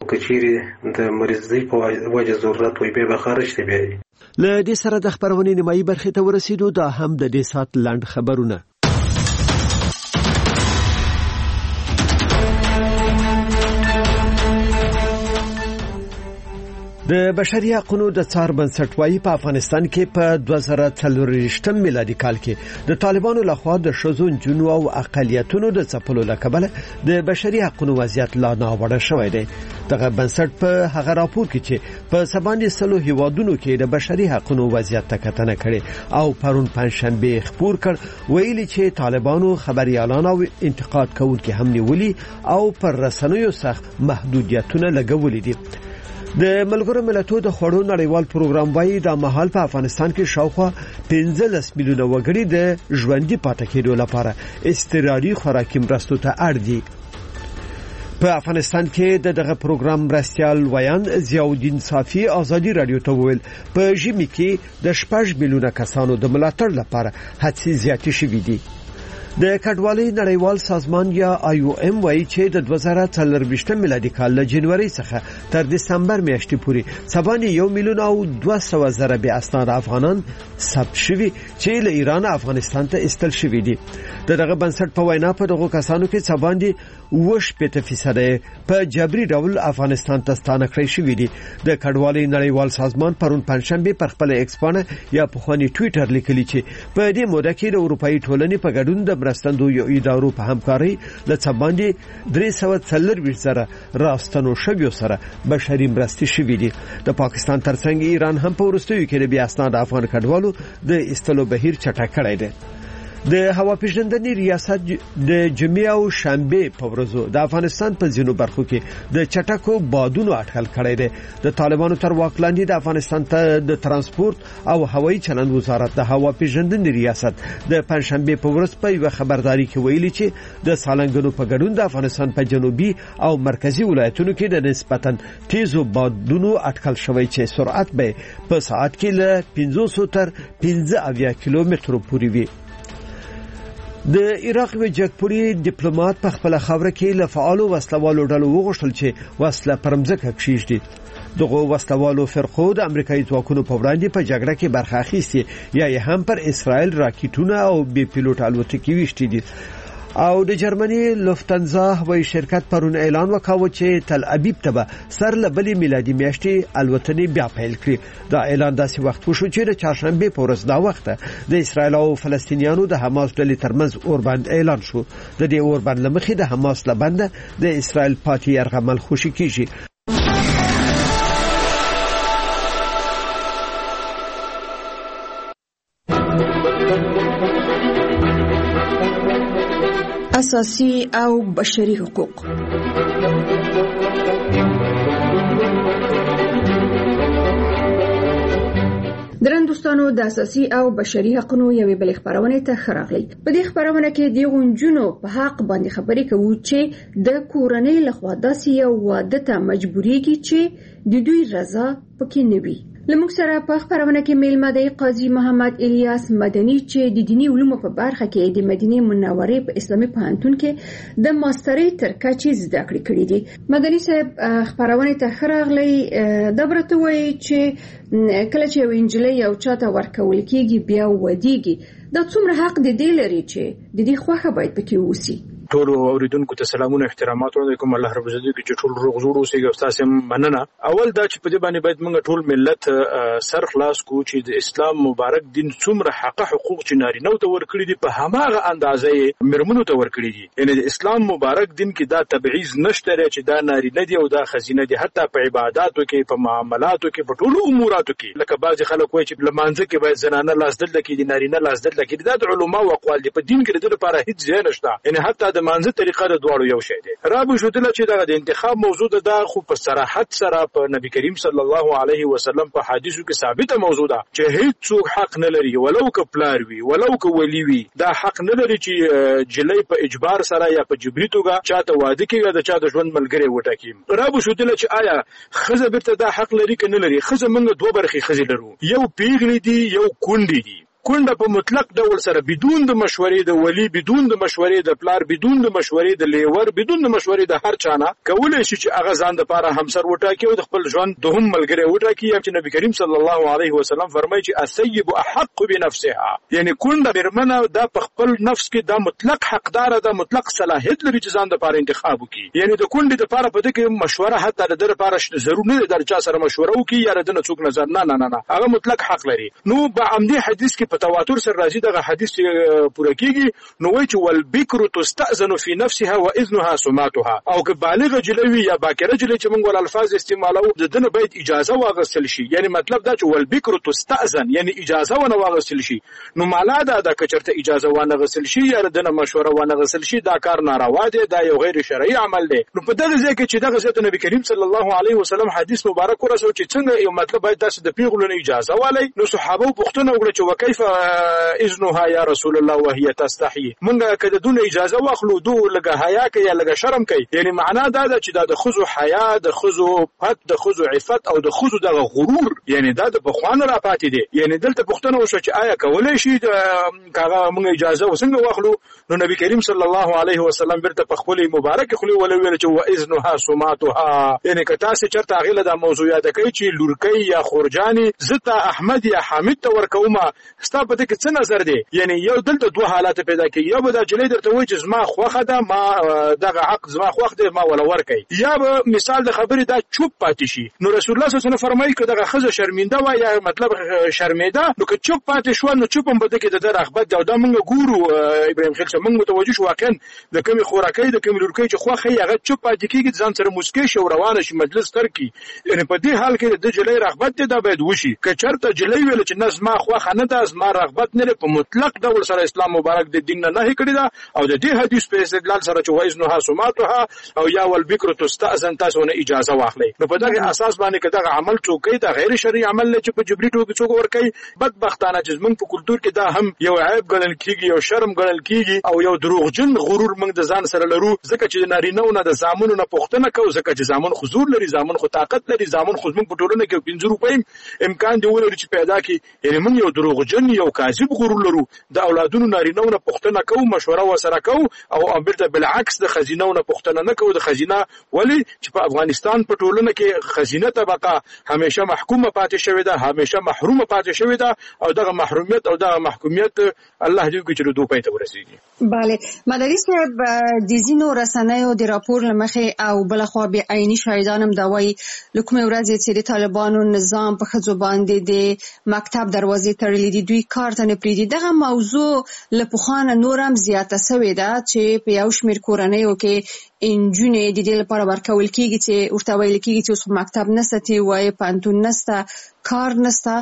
کچيري د مریضۍ په وجه ضرورت وي به خارج ته بي له دې سره د خبرونې نیمایي برخې ته ورسېدو. دا هم د دې سات لنډ خبرونه. د بشري حقوقو د څار بنسټ وايي په افغانستان کې په 2024 میلادي کال کې د طالبانو لخوا د شذو جنو او اقلیتونو د څپلو لکبل د بشري حقوقو وضعیت لا ناوړه شوی دی. دغه بنسټ په هغه راپور کې چې په سباندې سلو هیوادونو کې د بشري حقوقو وضعیت ته کتنه کړې او پرون پنځشنبه خبر کړ ویلي چې طالبانو خبريالان او انتقاد کوونکي هم نیولي او پر رسنیو سخت محدودیتونه لګولې دي. د ملګرو ملتونو د خوړو نړیوال پروګرام وايي د مهال په افغانستان کې شاوخوا 15 میلیونه وګړي د ژوندۍ پاتې کېدو لپاره استراري خوراکي مرستو ته اړ دي. په افغانستان کې دغه پروګرام مرستيال ویان ضیاءالدین صافی ازادي رادیو ته ویل په ژمي کې د 6 میلیونه کسانو د ملاتړ لپاره هڅې زیاتې شوې دي. د کډوالۍ نړیوال سازمان یا IOM وايي چې د 2024 میلادي کال له جنوري څخه تر دسمبر میاشتې پورې سبانه 1 میلیون او 200,000 به اسناد افغانان ثبت شوي چې له ایران افغانستان ته استل شوي دي. دغه بنسټ په وینا په دغه کسانو کې سباندې 80% په جبري ډول افغانستان ته ستانه کړی شوي دي. د کډوالۍ نړیوال سازمان پرون پنځشنبه پر خپل ایکسپانه یا په خواني ټوئیټر لیکلی چې په دې موده کې د اروپאי ټولنې په ګډون د مرستندویو ادارو په همکاري له سباندې 340,000 راستنو شویو سره بشري مرستې شوي دي. د پاکستان ترڅنګ ایران هم په ورستیو کې د بیا اسناد افغان کډوالو د استلو بهیر چټک کړی دی. د هوا پیژندنې ریاست د جمعې او شنبه په ورځو د افغانستان په ځینو برخو کې د چټکو بادونو اټکل کړی دی. د طالبانو تر واک لاندې د افغانستان ته د ترانسپورت او هوایي چلند وزارت د هوا پیژندنې ریاست د پنځشنبه په ورځ په یو خبرداري کې ویلي چې د سالنګونو په ګډون د افغانستان په جنوبي او مرکزی ولایتونو کې د نسبتاً تیزو بادونو اټکل شوی چې سرعت به په ساعت کې له 500 تر 15 کیلومترو پورې وي. د عراق وجګپوري ډیپلوماټ په خپل خبره کې له فعالو وسلوالو ډلو وغوښتل چې وسله پرمځکه کښیږدي. دغه وسلوالو فرقو د امریکایي ځواکونو په وړاندې په جګړه کې برخه اخیستې یا هم پر اسرائیل راکټونه او بي پیلوټ الوتکې وشتي دي. او د جرمني لوفتنزا هوایي شرکت پرون اعلان وکاوه چې تل ابیب ته سر لبلې میلادي میاشتې الوتنې بیا پیل کړي. دا اعلان داسې وخت وشو چې د چهارشنبه په ورځ دا وخت د اسرائیل او فلسطینیانو د حماس ډلې ترمنځ اوربند اعلان شو. د دې اوربند لمخې د حماس لبنده د اسرائیل پاتې يرغمل خوشي کیږي. اساسي او بشري حقوق. درندوستانو د اساسي او بشري حقوقو یوې بل خبرونه ته خراغلی. په دې خبرونه کې د غونجونو په حق باندې خبرې کوو چې د کورنۍ لخوا داسې یو واده ته مجبورېږي چې د دوی رضا پکې نه وي. لموږ سره په خبرونه کې میلمه دی قاضي محمد الیاس مدني چې د دینی علومو په برخه کې د مدینه منورې په اسلامي پوهنتون کې د ماسترۍ تر کچې زده کړې کړې دي. مدني صاحب خبرونه ته خراغلی د برته وایي چې کله چې یو انجلۍ یو چاته ورکول کېږي بیا ودیږي دا څومره حق دی لري چې د دې خوخه باید پکې وسی. ټول اوریدونکو ته سلامونه احترامات وکړم. الله رب عزت کې ټول روغ جوړ اوسئ او تاسو مننه. اول دا چې په دې باندې باید موږ ټول ملت سر خلاص کو چې د اسلام مبارک دین څومره حقوق چې نارینه ته ورکړي دي په هماغه اندازې مرمنو ته ورکړي دي. یعنی د اسلام مبارک دین کې دا تبعیض نشته چې دا نارینه دي او دا خزینه دي. حتی په عبادتو کې په معاملاتو کې په ټولو اموراتو کې لکه بعض خلک وایي چې لمانځه کې باید زنانه لاس دل کې دي نارینه لاس دل کې دي. دا د علماو اقوال دي. په دین کې د لپاره هیڅ ځای نشته. یعنی حتی منځه طریقه د دواړو یو شی دی. رابو شودل چې د انتخاب موضوع ده خو په صراحت سره په نبی کریم صلی الله علیه وسلم په حدیثو کې ثابته موضوع ده چې هیڅ حق نه لري ولو که پلار وي ولو که ولی وي دا حق نه لري چې جلې په اجبار سره یا په جبري توګه چاته واده کوي یا د چا د ژوند ملګری وټاکي. رابو شودل چې آیا خزه بیرته دا حق لري که نه لري. خزه موږ دوه برخې خزه لرو. یو پیغلې دي یو کونډې دي. کونډه په مطلق ډول سره بدون د مشورې د ولی، بدون د مشورې د پلار، بدون د مشورې د لیور، بدون د مشورې د هر چانه کولای شي چې هغه ځان د لپاره همسر وټاکي او د خپل ژوند دوهم ملګری وټاکي. چې نبی کریم صلی الله علیه وسلم فرمایي چې الثیب احق بنفسها، یعنی کونډه میرمنه دا په خپل نفس کې دا مطلق حقدار ده، مطلق صلاحیت لري چې ځان د لپاره انتخاب وکړي. یعنی د کونډې لپاره په دې کې مشوره حتی د لپاره ضرور نه ده چې سره مشوره وکړي یا د څوک نظر نه هغه مطلق حق لري. نو په عمدي حدیث کې په تواتر سره راځي دغه حدیث پوره کیږي. نو وایي چې والبکر تستأذن في نفسها واذنها سماتها، او که بالغه جلوی یا باکره جلوی چې موږ ول الفاظ استعمالو د دنه باید اجازه واغستل شي. یعنی مطلب دا چې والبکر تستأذن یعنی اجازه ونه واغستل شي. نو معنا دا د کچرته اجازه ونه غسل شي یا دنه مشوره ونه غسل شي، دا کار ناروا دی، دا یو غیر شرعي عمل دی. نو په دغه ځای کې چې دغه ځای نبی کریم صلی الله علیه وسلم حدیث مبارک ورسو چې څنګه یو مطلب باید تاسو د پیغلو اجازه والی. نو صحابه پوښتنه وکړه چې وکيف اذنها یا رسول الله وهي تستحي، مونږه کده دون اجازه واخلو دو لګه حیا کوي یا لګه شرم کوي. یعنی معنا دا ده چې دا د خزو حیا، د خزو پت، د خزو عفت او د خزو د غرور، یعنی دا د بخوان را پاتې دي. یعنی دلته پوښتنه وشو چې آیا کولای شي کاغه مونږه اجازه وسنګ واخلو؟ نو نبی کریم صلی الله علیه وسلم برته په خپل مبارک خلی ولویل چې واذنها سماتها، یعنی که تاسو چرته غیله د موضوعات کوي چې لورکۍ یا خورجانی زتا احمد یا حامد ته ورکوما، ستا په دې کې څه نظر دی؟ یعنی یو دلته دوه حالات پیدا کیږي، یو به دا جلې درته وایي چې زما خوخه ده، ما دغه حق زما خوخ دی، ما ولا ورکي، یا به مثال د خبرې دا چوپ پاتې شي. نو رسول الله صلی الله علیه وسلم فرمایي که دغه خزه شرمنده وای یا مطلب شرمېده، نو که چوپ پاتې شو نو چوپ هم به کې د رغبت دا موږ ګورو ابراهیم خلیل موږ متوجه شو واقعا د کومې خوراکۍ د کومې لورکۍ چې خوخه هغه چوپ پاتې کیږي، ځان سره مسکی شو روانه شي مجلس تر کی. یعنی په دې حال کې د جلې رغبت دا باید وشي. که چرته جلې ویل چې نظم خوخه نه ده، زما رغبت نه په مطلق ډول سره اسلام مبارک د دین نه کړی دا، او د دې حدیث په استدلال سره چې وایزنها سماتها او یا والبکر تستأذن تاسو نه اجازه واخلئ. نو په دغه اساس باندې که دغه عمل چوکۍ دا غیر شرعي عمل نه چې په جبري ټوکې څوک ورکوي، بدبختانه چې زمونږ په کلتور کې دا هم یو عیب ګڼل کیږي، یو شرم ګڼل کیږي، او یو دروغجن غرور موږ د ځان سره لرو، ځکه چې نارینه‌و نه د زامنو نه پوښتنه کوو، ځکه چې زامن حضور لري، زامن خو طاقت لري، زامن خو زمونږ په ټولنه کې 15 روپۍ امکان دی ولري چې پیدا کړي. یعنی موږ یو دروغجن یو کاذب غرور لرو، د اولادونو نارینه‌و نه پوښتنه کوو، مشوره ورسره کوو، او امبرته بالعکس د خزینه‌و نه پوښتنه نه کوو. د خزینه ولی چې په افغانستان په ټولنه کې خزینه طبقه همیشه محکومه پاتې شوې ده، همیشه محرومه پاتې شوې ده، او دغه محرومیت او دغه محکومیت الله دې وکړي چې دوی ته ورسیږي. bale مداري صاحب د زینو رسنیو د راپور لمخې او بلخوا به عیني شاهدانم دا وایي لکه ورځې چې د طالبانو نظام په خځو باندې د مکتب دروازې تړلې دي، دوی کار ته نه پریږدي. دغه موضوع له پخوانه نورم زیاته شوې ده چې په یو شمېر کورنیو کې انجونې د دې لپاره ورکول کیږي چې ورته ویل کیږي چې اوس مکتب نشته، تی وایي پانتون نشته، کار نشته.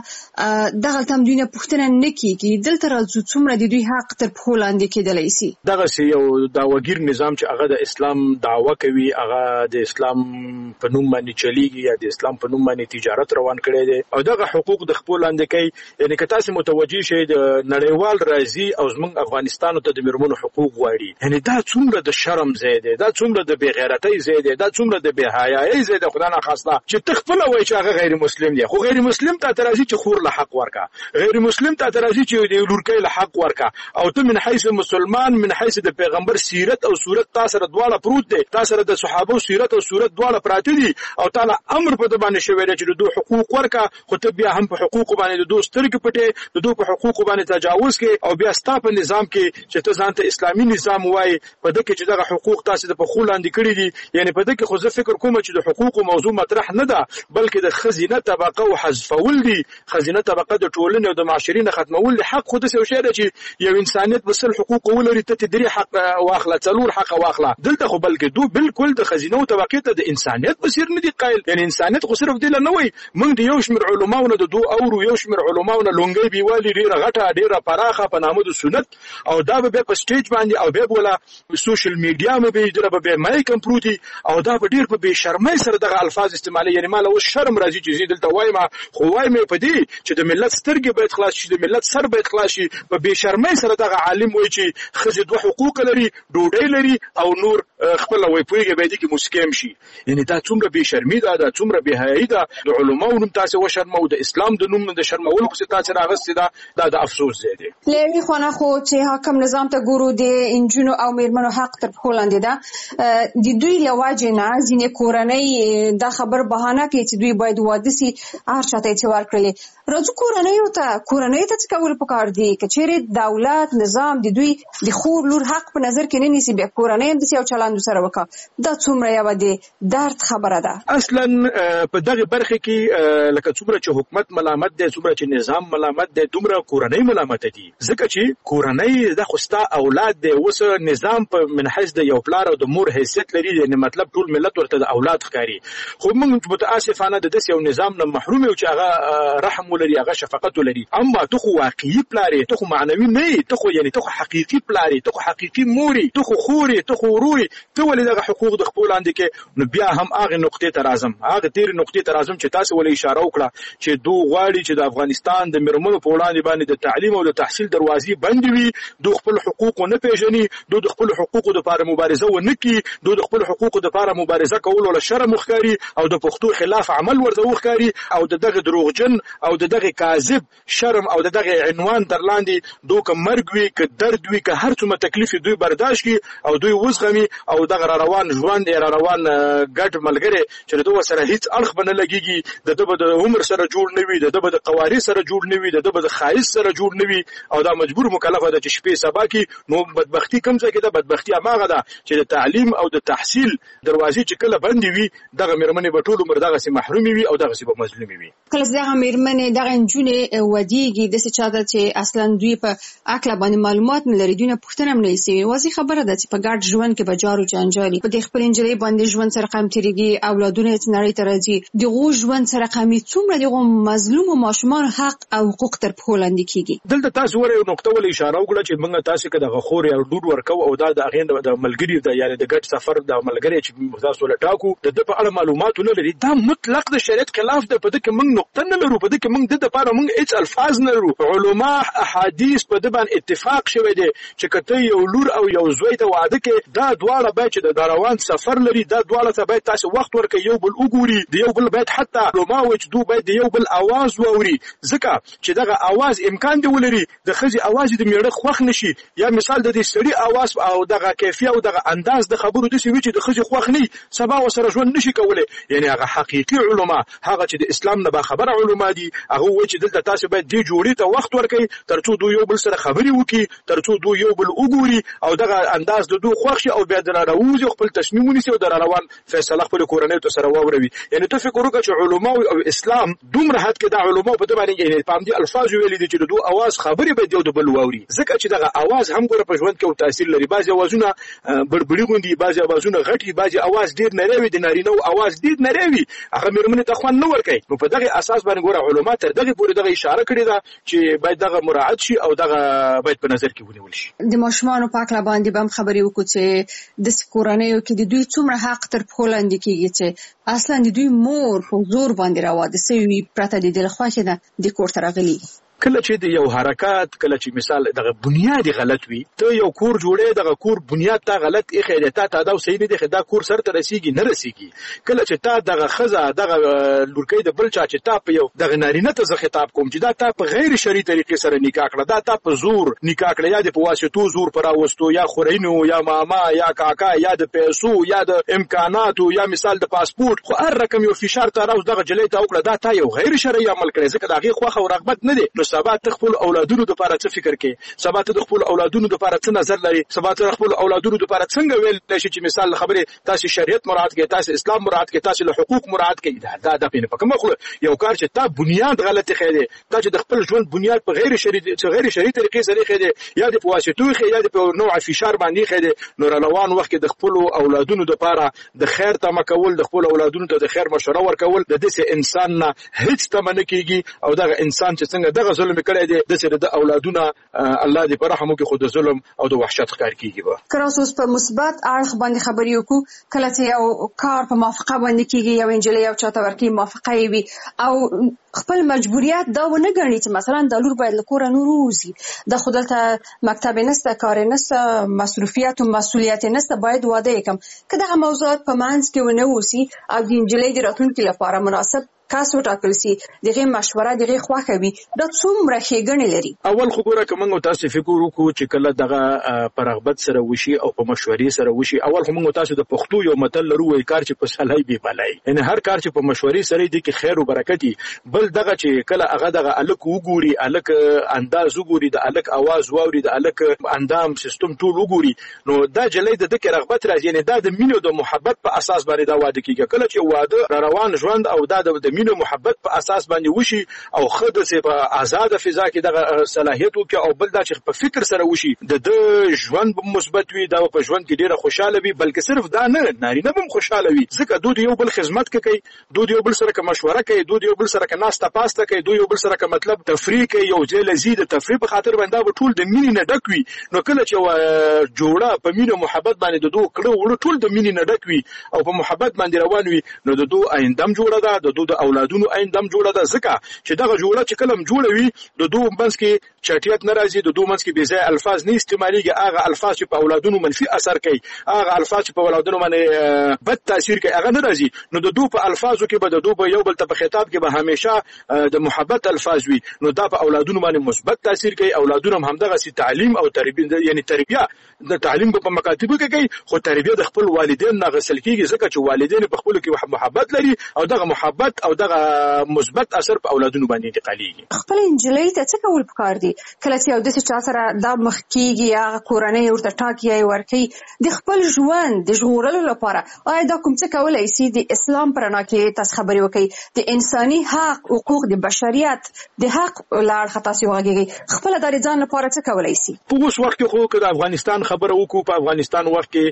دغه تم دوی نه پوښتنه نه کیږي. دلته راځو څومره د دوی حق تر پښو لاندې کېدلی شي. دغه یو داوګیر نظام چې هغه د اسلام دعوه کوي، هغه د اسلام په نوم باندې چلیږي یا د اسلام په نوم باندې تجارت روان کړي دي، او دغه حقوق د خپل لاندې کوي. یعنی که تاسو متوجي شئ د نړیوال راځي او زموږ افغانستان ته د میرمنو حقوق غواړي، یعنی دا څومره د شرم ځای دی، دا څومره د بې غیرتۍ ځای دی، دا څومره د بې حیایۍ ځای دی. خدای نه خواسته چې تخپل وایي چې هغه غیر مسلم دی، خو غیر مسلم ته ترازی چې خور له حق ورکا، غیر مسلم ته ترازی چې د لورکۍ له حق ورکا، او ته من حیث مسلمان، من حیث د پیغمبر سیرت او صورت تاسو سره دواړه پروت دي، تاسو سره د صحابه سیرت او صورت دواړه پراته دي، او تعالی امر په باندې شوی دی چې د دوه حقوق ورکا، خو ته بیا هم په حقوق باندې د دوه سترګې پټې، د دوه په حقوق باندې تجاوز کې، او بیا ستاسو په نظام کې چې ته ځان ته اسلامي نظام وایي، په دغه کې چې دغه حقوق تاسو د په خو لاندې کړی دي. یعنی په دغه کې خو زه فکر کوم چې د حقوق موضوع مطرح نه ده، بلکې د خزینه طبقه او حذفول دي. خزینه طبقه د ټولنې او د معاشرې نه ختمول دي. حق خو د څه شی دی چې یو انسانیت بسل حقوق ولري، ته درې حق واخله، څلور حق واخله. دلته خو بلکې دوی بالکل د خزینه او طبقه ته د انسانیت بصیر نه دي قائل. یعنی انسانیت خو صرف دی نه وای، موږ د یو شمېر علماونو د دوه او یو شمېر علماونو لونګي بیوالي ډیره غټه ډیره پراخه په نامه د سنت، او دا به په سټیج باندې او به ولا سوشل میډیا مې به دغه به مایک پروتي، او دا به ډیر په بے شرمۍ سره دغه الفاظ استعمالي. یعنی مال او شرم راځي چې دلته وایم، خو وایم په دې چې د ملت سترګې باید خلاص شي، د ملت سر باید خلاص شي. په بے شرمۍ سره دغه عالم وایي چې خزه دوه حقوق لري، ډوډۍ لري او نور خپل وای پویږي به دي کې مسکم شي. یعنی دا څومره به شرمي ده، دا څومره به حیايي ده. د علماو نوم تاسو وشرمو، د اسلام د نوم د شرمولو خو تاسو راغستې ده. دا د افسوس ځای دی. لوی خونه خو چې حاکم نظام ته ګورو د انجونو او میرمنو حق تر هولند ده. د دوی لواجه نه ځینې کورنۍ دا خبر بهانه کوي چې دوی باید واده سي، هر چاته چې ورکړي. راځو کورنۍ ته څه کول پکار دي؟ کچېرې دولت نظام د دوی د خور لور حق په نظر کې نه نیسي، بیا کورنۍ د سیاو چلند سره وکړه. دا څومره یو د درد خبره ده. اصلا په دغه برخه کې لکه څومره چې حکومت ملامت دی، څومره چې نظام ملامت دی، دومره کورنۍ ملامت دي. ځکه چې کورنۍ د خوستا اولاد دی. اوس نظام په منحص د یو پلار او د مور حیثیت لري، یعنی مطلب ټول ملت ورته د اولاد ښکاري. خو موږ متاسفانه د دې یو نظام نه محروم یو چې هغه رحم ولري، هغه شفقت ولري. اما ته خو واقعي پلار، ته خو معنوي نه، ته خو یعنی ته خو حقيقي پلار، ته خو حقيقي مور، ته خو خور، ته خو ورور، ته ولې دغه حقوق د خپل لاندې کې. نو بیا هم هغه نقطې ته راځم، هغه تیر نقطې ته راځم چې تاسو ولې اشاره وکړه چې دوی غواړي چې د افغانستان د مرمنو په وړاندې باندې د تعلیم او د تحصیل دروازې بند وي. دوی خپل حقوق نه پیژني، دوی خپل حقوق لپاره مبارزه ونه کوي، دوی خپل حقوق لپاره مبارزه کول ول شرم مخکاري او د پښتو خلاف عمل ورته وخکاري، او دغه دروغجن او دغه کاذب شرم او دغه عنوان درلاندې دوی که مرګ وي، که درد وي، که هر څومره تکلیف دوی برداشت کوي او دوی وزغمي او دغه روان ژوند روان ګډ ملګری چې دوی سره هیڅ اړخ بنه لګيږي، د عمر سره جوړ نه وي، د قوارې سره جوړ نه وي، د خایس سره جوړ نه وي، او دا مجبور مکلف ده چې شپې سبا کې. نو بدبختی کوم ځای کې ده؟ بدبختی هغه ده چې د تعلیم او د تحصیل دروازې چې کله بندې وي، دغه میرمنې به ټول عمر دغه سي محرومي وي او دغه سي به مظلومي وي. کله چې دغه میرمنې دغه انجونې ودیږي د څه چاته چې اصلا دوی په عقل باندې معلومات نه لري، دوی نه پوښتنه هم نه کوي. واضح خبره ده چې په ګډ ژوند کې بجارو جنجالي په خپل انجلۍ باندې ژوند سره قام تیریږي، اولادونه یې نړۍ ته راځي. دغه ژوند سره قامي څومره دغه مظلوم او ماشومان حق او حقوق تر پولاند کیږي. دلته تاسو ور یو نقطه ول اشاره وکړه چې موږ تاسو کې د غخور یا ډور ورکو او دا د اغین د ملګری د یعنی د ګډ سفر د ملګری چې تاسو له ټاکو د په اړه معلومات نه لري، دا مطلق د شریعت خلاف ده. په دې کې موږ نقطه نه لرو، په دې کې موږ د لپاره موږ هیڅ الفاظ نه لرو. علما احادیث په دې باندې اتفاق شوی دی چې کته یو لور او یو زوی ته واده کې دا دواړه باید چې د روان سفر لري، دا دواړه ته باید تاسو وخت ورکړئ، یو بل وګوري، د یو بل باید حتی علما وایي چې دوی باید د یو بل आवाज واوري، ځکه چې دغه आवाज امکان دی ولري د خځې आवाज د میړه خوښ نشي، یا مثال د دې سړي आवाज او دغه کیفیت او دغه انداز د خبرو د سوي چې د خځې خوښ نه سبا وسره ژوند نشي کولای. یعنی هغه حقيقي علما، هغه چې د اسلام نه خبره علما دي، هغه وایي چې دلته تاسو باید دې جوړې ته وخت ورکړئ ترڅو دوی یو بل سره خبري وکړي، ترڅو دوی یو بل وګوري او دغه انداز د دوی خوښ شي او بیا د راوځي خپل تصمیم ونیسي او د روان فیصله خپل کورنۍ ته سره واوروي. یعنی ته فکر وکړه چې علما او اسلام دومره حد کې د علما په دې باندې یعنی په دې الفاظ ویلي دي چې د دوی आवाज خبري به یو د بل واوري، ځکه چې دغه आवाज هم ګوره په ژوند کې تاثیر لري. بعضي आवाजونه بړبړي غوندي، بعضي आवाजونه غټي، بعضي आवाज ډیر نریوي، د نارینه او आवाज ډیر نریوي، هغه میرمنې ته خوان نه ورکړي. نو په دغه اساس باندې ګوره علما تر دغه پورې دغه اشاره کړې ده چې باید دغه مراعات شي او دغه باید په نظر کې ونیول شي. د ماشومان په اړه باندې هم خبرې وکړو چې د کورنیو کې د دوی څومره حق تر پولاند کېږي چې اصلا د دوی مور په زور باندې راوده سوي پرته د دل خوښه ده د کور ته راغلي. کله چې د یو حرکت، کله چې مثال دغه بنیاد غلط وي، ته یو کور جوړې دغه کور بنیاد ته غلط اخیری ته دا صحیح نه دی، دا کور سره ته رسیږي نه رسیږي. کله چې تا دغه خزه دغه لورکۍ د بل چا چې تا په یو دغه نارینه ته خطاب کوم چې دا تا په غیر شرعي طریقې سره نکاح کړه، دا تا په زور نکاح کړه، یا د په واسطو زور پر راوستو، یا خورینو، یا ماما، یا کاکا، یا د پیسو، یا د امکاناتو، یا مثال د پاسپورت، خو هر رقم یو فشار ته راوځ دغه جلې ته وکړه، دا تا یو غیر شرعي عمل کړی، ځکه دا غي خوخه او رغبت نه دی. نو سبا ته خپل اولادونو د لپاره څه فکر کې، سبا ته خپل اولادونو د لپاره څه نظر لري، سبا ته خپل اولادونو د لپاره څنګه ویل شي چې مثال خبره تاسو شریعت مراعات کې، تاسو اسلام مراعات کې، تاسو له حقوق مراعات کې. دا د پینې پکې مخله یو کار چې تا بنیاد غلطه خېده، دا چې د خپل ژوند بنیاد په غیر شرعي طریقې سره خېده، یا د پواسطو خېده، یا د نوع فشار باندې خېده. نو روان وخت د خپل اولادونو د لپاره د خیر تمه کول، د خپل اولادونو ته د خیر مشوره ورکول، د دې انسان نه هیڅ تمه نه کیږي. او دا انسان چې څنګه دغه ظلم کړی دی د سره د اولادونه الله دې په رحم وکړي، خو د ظلم او د وحشت ښکار کیږي. به کراس په مثبت اړخ باندې خبرې وکړو. کله چې یو کار په موافقه باندې کیږي، یو انجلۍ او چاته ورکی موافقه وي او خپل مجبوریت دا ونه ګڼي چې مثلا د لور باید له کوره نور ووځي، د خو دلته مکتب نسته، کار نسته، مصروفیت او مسؤلیت نسته، باید واده وکم. که دغه موضوعات په منځ کې ونه وسی او د انجلۍ د راتلونکي لپاره مناسب کس وټاکل سي، دغه مشوره دغه خوښه وي، دا څومره ښېګڼې لري. اول خو ګوره که موږ تاسو فکر وکړو چې کله دغه په رغبت سره وشي او په مشورې سره وشي، اول خو موږ تاسو د پښتو یو متل لرو، وایي کار چې په سلای بي بلای، یعنی هر کار چې په مشورې سره دی کې خیر او برکت دی. بل دغه چې کله هغه دغه الک وګوري، الک انداز وګوري، د الک आवाज واوري، د الک اندام سیستم ټول وګوري، نو دا جلې د دغه رغبت راځي، یعنی دا د مینې او د محبت په اساس باندې دا واده کیږي. کله چې واده روان ژوند او دا د مینې محبت په اساس باندې وشي او خود سه په آزاد فضا کې دغه صلاحیت وکي، او بل دا چې په فکر سره وشي د ژوند مثبت وي، دا په ژوند کې ډیره خوشاله وي، بلکې صرف دا نه نارینه هم خوشاله وي، ځکه دوی یو بل خدمت کوي، دوی یو بل سره مشوره کوي، دوی یو بل سره ناسته پاسته کوي، دوی یو بل سره مطلب تفریح کوي، یو ځای لزید تفریح په خاطر باندې ټول د مینې نه ډک وي. نو کله چې جوړه په مینه محبت باندې د دوه کړه وړ ټول د مینې نه ډک وي او په محبت باندې روان وي، نو د دوه آیندم جوړه ده، د دوه اولادونو آیندم جوړه ده. ځکه چې دغه جوړه چې کلم جوړه وي، د دوه منځ کې چټیات ناراضي، د دوه منځ کې بې ځای الفاظ نه استعماليږي، هغه الفاظ چې په اولادونو منفي اثر کوي، هغه الفاظ چې په اولادونو باندې بد تاثیر کوي، هغه ناراضي. نو د دوه په الفاظو کې به د دوه یو بل ته په خطاب کې به همیشه د محبت الفاظ وي، نو دا په اولادونو باندې مثبت تاثیر کوي. اولادونو هم همدغه سي تعلیم او تربیه، یعنی تربیه د تعلیم په مکاتبو کې کوي، خو تربیه د خپل والدین نه غسل کیږي، ځکه چې والدین په خپل کې محبت لري او دغه محبت او دغه مثبت اثر په اولادونو باندې انتقاليږي. خپل انجلۍ ته څه کول پکار دي؟ کله چې یو د څه سره دا مخ کیږي، هغه کورنۍ ورته ټاکي ورکي د خپل ژوند د ژغورلو لپاره، آیا دا کوم څه کولای شي د اسلام پر نه کې تاسو خبرې وکړي، د انساني حق، حقوق، د بشریت د حق لار خطا سی وګړي خپل د ځان لپاره څه کولای شي؟ په اوس وخت کې خو د افغانستان خبره وکړو، په افغانستان وخت کې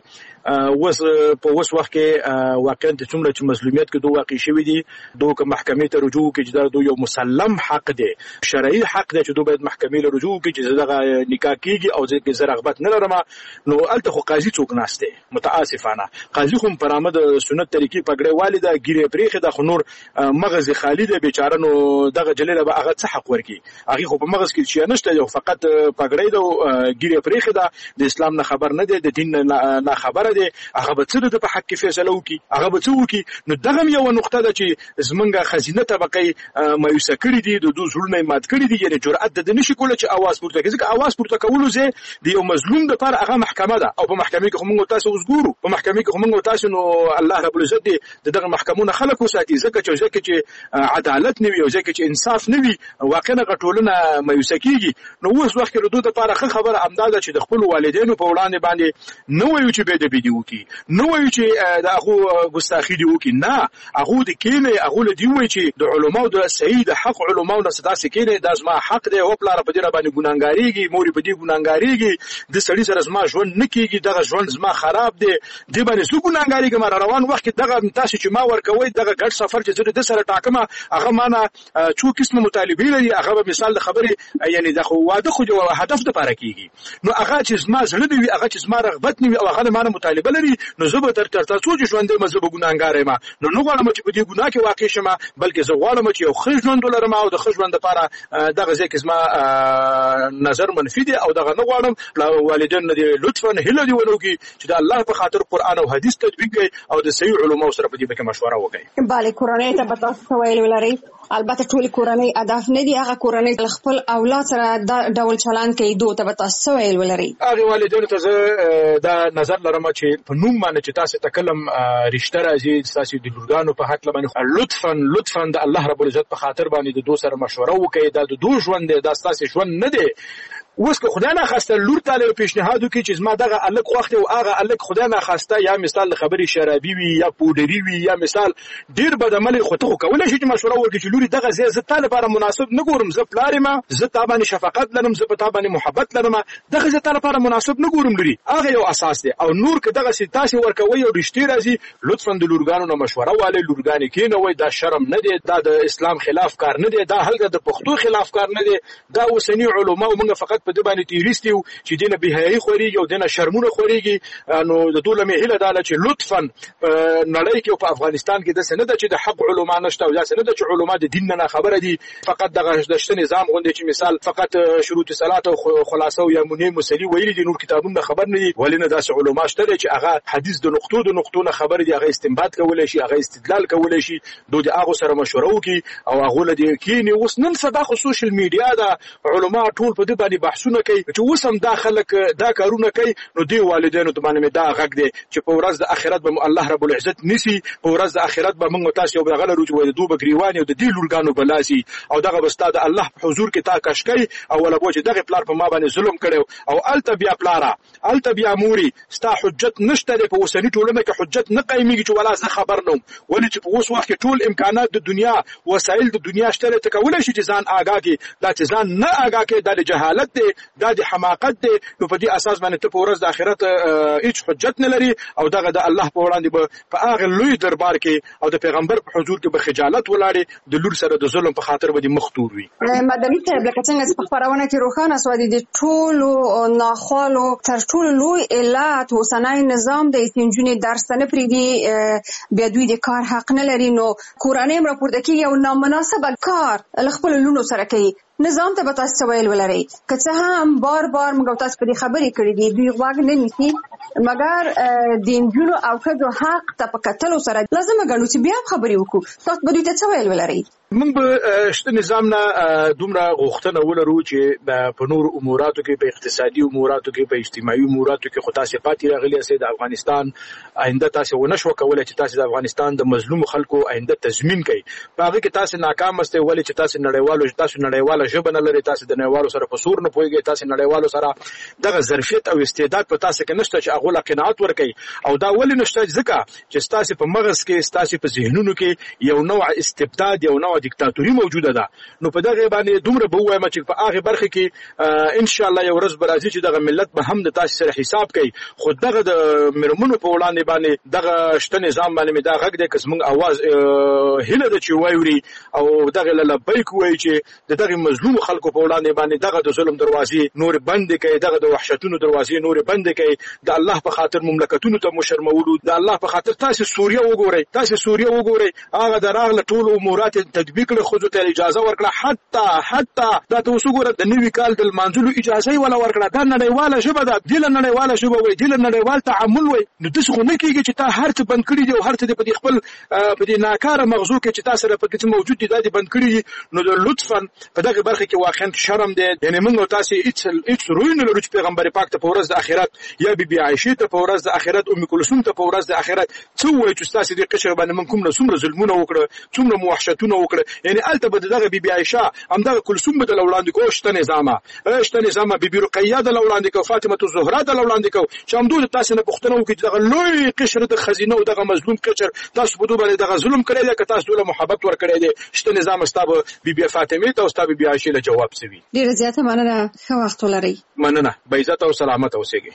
په اوس وخت کې واقعا د څومره چې مظلومیت کې دوه واقع شوی دي، دوه محکمې ته رجوع کې چې دا یو مسلم حق دی، شرعي حق دی چې دوی باید محکمې له رجوع کې چې دغه نکاح کیږي او ځکه زه رغبت نه لرم، نو الته خو قاضي څوک ناشته، متاسفانه قاضي خو پر امد سنت طریقې پګړې والده ګیره پریخه د خنور مغز خالد بیچاره، نو دغه جلیله به هغه څه حق ورکی، هغه خو په مغز کې شي نشته، یو فقط پګړې د ګیره پریخه د اسلام نه خبر نه دی، د دین نه خبره دی، هغه به څه د حق فیصله وکي، هغه به څه وکي. نو دغه یو نقطه ده چې زمونږه خزینه طبقه مایوسه کړی دي، د دوه زړونه مات کړی دي، یعنی جرأت د نشي کوله چې आवाज پورته کوي، ځکه आवाज پورته کولو زه د یو مظلوم لپاره هغه محکمه ده، او په محکمه کې موږ تاسو وګورو، په محکمه کې موږ تاسو نو الله رب العزت دغه محکمونه خلق وساتي، ځکه چې عدالت نه وي او ځکه چې انصاف نه وي، واقعا غټولونه مایوسه کیږي. نو اوس وخت کې د دوه لپاره خبره امداده چې د خپل والدینو په وړاندې باندې نو وایو چې به د بيدی وکي، نو وایو چې د هغه ګستاخی دی وکي، نه هغه د کینه هغه له دی وایي چې د علماو د سید حق علماو نه صدا سکینه د ازما حق دی، او پلار په دې باندې ګناګاریږي، مور په دې ګناګاریږي، د سړي سره زما ژوند نکېږي، دغه ژوند زما خراب دی، د باندې سو ګناګاریږي. مر روان وخت کې دغه تاسو چې ما ورکوي دغه ګډ سفر چې زه د سره ټاکمه، هغه معنا څو قسمه مطالبه لري، هغه مثال د خبرې یعنی د خو واده خو جو هدف د پاره کیږي، نو هغه چې زما زړه دی، هغه چې زما رغبت نیوي او هغه معنا مطالبه لري، نو زه به تر تاسو چې ژوند مزه به ګناګار یم، نو غواړم چې په دې ګناه کې واقع شمه، بلکې زه غواړم چې یو ښه ژوند ولرم او د ښه ژوند لپاره دغه ځکه زما نظر منفي دی، او دغه نه غواړم والدین نه لطفا هله دی ونوږي چې د الله په خاطر قران او حدیث تطبیق کوي او د صحیح علماو سره په دې کې مشوره وکړي. bale کورنۍ ته به تاسو ویل ولري، البته ټول کورنۍ اهداف نه دي، هغه کورنۍ خپل اولاد سره د ډول چلند کوي، دوی ته به تاسو ویل ولري. هغه والدین ته دا نظر لرم چې په نوم باندې چې تاسو تکلم رښتیا راځي، تاسو د لورګانو په حق باندې لطفا د الله رب العزت په خاطر باندې د دوی سره مشوره وکړئ، دا د دوی ژوند دی، دا تاسو ژوند نه دی. اوس که خدای نه خواسته لور ته له پیشنهاد وکړي چې زما دغه الک وخت او هغه الک خدای نه خواسته یا مثال خبري شرابي وي یا پودري وي یا مثال ډیر بد عمل خو ته کولای شي چې مشوره ورکړي چې لوري دغه زه ته لپاره مناسب نه ګورم، زه پلار ما، زه ته باندې شفقت لرم، زه په ته باندې محبت لرم، دغه زه ته لپاره مناسب نه ګورم لوري. هغه یو اساس دی. او نور که دغه سي تاسو ورکوي او رښتې راځي لطفا د لورګانو نه مشوره والے لورګانی کې نه وای دا شرم نه دی، دا د اسلام خلاف کار نه دی، دا هلته د پښتو خلاف کار نه دی، دا وسنی علما موږ فقط په دې باندې تیریستي چې دینه بهایي خوريږي او دینه شرمونه خوريږي. نو د دوله مې هله داله چې لطفا نړۍ کې او په افغانستان کې د سند چې د حق علما نشته او د سند چې علما د دین نه خبره دي، فقط دغه دشت نظام غونډه چې مثال فقط شروط صلات او خلاصو یا منی مسلی ویلي دي، نور کتابونه خبر نه دي. ولینه داس علما شته چې هغه حدیث د نقطو نه خبر دي، هغه استنباط کولای شي، هغه استدلال کولای شي، دوی هغه سره مشوره وکي او هغه لدی کینی. اوس نن سبا خو سوشل میډیا دا علما ټول په دې باندې بحثونه کوي چې اوس هم داخلك دا کارونه کوي. نو دی والدینو ته باندې دا غږ دی چې په ورځ د آخرت به الله رب العزت نسی، په ورځ د آخرت به موږ تاسو یو بغل روج وای دوه بګریوان او د دې لورګانو بلاسي او دغه بستاد الله په حضور کې تا کشکای او ولا بوج دغه پلار په ما باندې ظلم کړو او الته بیا پلارا الته بیا موري ستا حجت نشته په وسنی ټولنه کې حجت نه قایمیږي چې ولا زه خبر نوم ولې چې په اوس وخت کې ټول امکانات د دنیا وسایل د دنیا شته ته کولای شي چې ځان آگاه کې دا چې ځان نه آگاه کې د جهالت دی، د حماقت دی. نو په دې اساس باندې ته په ورځ د آخرت هیڅ حجت نه لري او دغه د الله په وړاندې په هغه لوی دربار کې او د پیغمبر په حضور کې به خجالت ولاړې د لور سره د ظلم په خاطر باندې مختور وي. مدني صاحب لکه څنګه په خبرونه کې روښانه سو دي ټولو ناخوالو تر ټولو لوی علت اوسنۍ نظام د سنجونې درس نه پریدي، بیا دوی د کار حق نه لري. نو کورانه راپورته کې یو نامناسب کار خپل لونو سره کوي. نظام ته به تاسو ویل ولري که څه هم بار موږ تاسو په دې خبرې کړې دي دوی غواګ نه نیسي، مګر د انجونو او کډو حق ته په کتلو سره لازم غنو چې بیا خبرې وکړو. تاسو به دوی ته څه ویل ولري؟ موږ به شته نظام نه دومره غوښتنه ولرو چې په نور اموراتو کې، په اقتصادي اموراتو کې، په اجتماعي اموراتو کې خو تاسو پاتې راغلي اسې د افغانستان آینده تاسو ونشو کولای چې تاسو د افغانستان د مظلوم خلکو آینده تضمین کړئ. په هغه کې تاسو ناکام استه ولې چې تاسو نړیوالو ژبه نه لري، تاسو د نړیوالو سره په سور نه پوهیږئ، تاسو نړیوالو سره دغه ظرفیت او استعداد په تاسو کې نشته چې هغه لا قناعت ورکړي. او دا ولې نشته ځکه چې تاسو په مغز کې، تاسو په ذهنونو کې یو نوع استبداد، یو نوع دیکتاتوري موجوده ده. نو په دغه باندې دومره به وایم چې په هغه برخه کې ان شاء الله یو ورځ برازي چې دغه ملت به هم د تاسو سره حساب کوي. خو دغه د مرمنو په وړاندې باندې دغه شته نظام باندې دا غږ دی که زموږ आवाज هله د چې وایوري او دغه لبیک وایي چې دغه مظلوم خلکو په وړاندې باندې دغه د ظلم دروازې نور بند کړي، دغه د وحشتونو دروازې نور بند کړي، د الله په خاطر مملکتونو ته مشرمولو، د الله په خاطر تاسو سوریه وګورئ، هغه دراغله ټول امورات تطبیق له خو ته اجازه ورکړه، حتی دا تاسو ګوره د نوی کال د منځلو اجازه ولا ورکړه. دا نړیواله ژبه ده، د نړیواله ژبه وي، د نړیوال تعامل وي. نو د څه نه کیږي چې تا هر څه بند کړی دی او هر څه په خپل په دې ناکاره مغزو کې چې تاسو سره په کې موجود دي د بند کړی. نو لطفا په دغه برخه کې واقعا شرم دی. یعنی موږ تاسو هیڅ روی نه لرو چې پیغمبر پاک ته په ورځ د آخرت یا بیبي عائشه ته په ورځ د آخرت، ام کلثوم ته په ورځ د آخرت څو وایي چې تاسو دې قشر باندې من کوم نه څومره ظلمونه وکړه، څومره موحشتونه وکړه. یعنی الته به دغه بیبي عائشه همدغه کلثوم به د وړاندې کو، شته نظام بیبي رقیه د وړاندې کو، فاطمه الزهرا د وړاندې کو، چې همدغه تاسو نه پوښتنه وکړي دغه لوی قشر د خزینه او دغه مظلوم قشر تاسو په دوه باندې دغه ظلم کړی دی که تاسو له محبت ور کړی دی. شته نظام استابه بیبي فاطمه ته او استابه بیبي عائشه له جواب سوي. ډیره زیاته مننه، ښه وخت ولرئ. مننه، به عزت او سلامت اوسئ.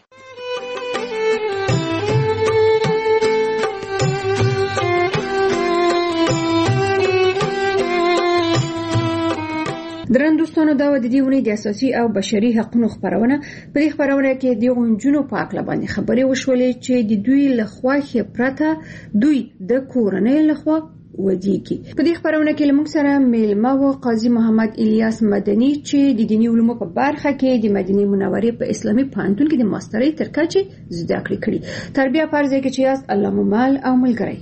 درن دوستانو دا د دې ونې د اساسي او بشري حقوقو خبرونه په دې خبرونه کې د غونجونو په اړه باندې خبرې وشولې چې د دوی لخوا پرته دوی د کورنۍ لخوا ودیږي. په دې خبرونه کې لمونږ سره میلمه و قاضي محمد الیاس مدني چې د دینی علومو په برخه کې د مدینه منورې په اسلامي پوهنتون کې د ماسترۍ تر کچې زده کړې کړې. تربیه فرض کې چې یاست الله ممال او ملګری.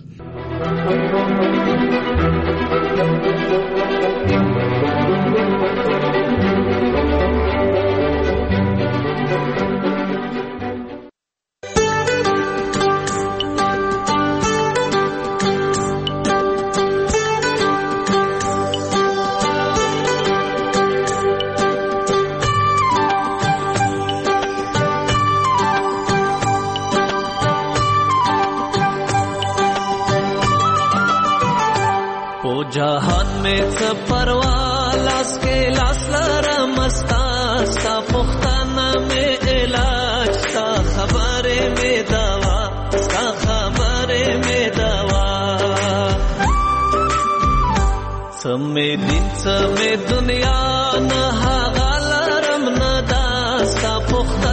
جهان میں څه پروا لاس کې لاس لرم ستا ستا پختانه مې علاج ستا خبرې مې دوا ستا خبرې مې دوا څه مې دین څه مې دنیا نه هغه لرم نه دا ستا پختانه